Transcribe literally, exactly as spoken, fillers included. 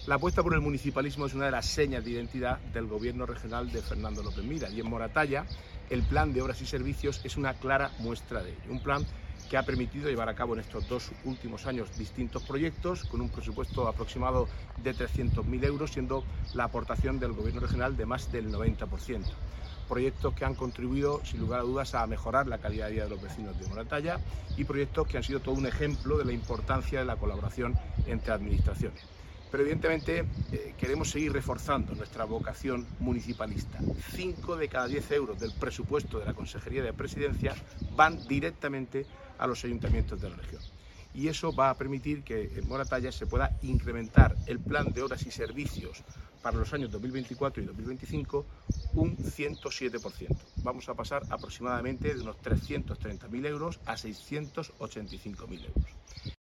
La apuesta por el municipalismo es una de las señas de identidad del gobierno regional de Fernando López Miras, y en Moratalla el plan de obras y servicios es una clara muestra de ello. Un plan que ha permitido llevar a cabo en estos dos últimos años distintos proyectos con un presupuesto aproximado de trescientos mil euros, siendo la aportación del gobierno regional de más del noventa por ciento. Proyectos que han contribuido, sin lugar a dudas, a mejorar la calidad de vida de los vecinos de Moratalla, y proyectos que han sido todo un ejemplo de la importancia de la colaboración entre administraciones. Pero evidentemente eh, queremos seguir reforzando nuestra vocación municipalista. Cinco de cada diez euros del presupuesto de la Consejería de Presidencia van directamente a los ayuntamientos de la región. Y eso va a permitir que en Moratalla se pueda incrementar el plan de obras y servicios para los años dos mil veinticuatro y dos mil veinticinco un ciento siete por ciento. Vamos a pasar aproximadamente de unos trescientos treinta mil euros a seiscientos ochenta y cinco mil euros.